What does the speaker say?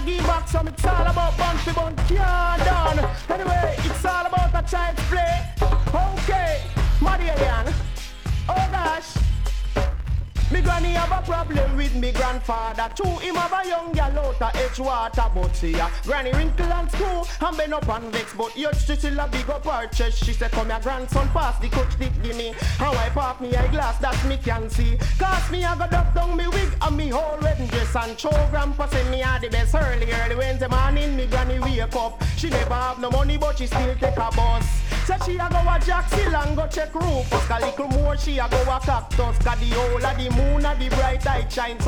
give back some. It's all about bun for bun, can't done. Anyway, it's all about a child's play. Okay, Marianne. Oh gosh. Me granny have a problem with me grandfather. Too, him have a young gal out of Edgewater. But see ya, granny wrinkle and screw and bend up and vex. But you still a big up her chest. She said, come your grandson pass the coach dick give me. And wipe off me eyeglass that me can see. Cause me a go duck down me wig and me whole wedding dress. And show grandpa say me a the best early Wednesday morning. Me granny wake up. She never have no money but she still take a bus. Say she a go a Jackson and go check Rufus. A little more she a go a Cactus. Cause the whole of the moon and the bright light shine. So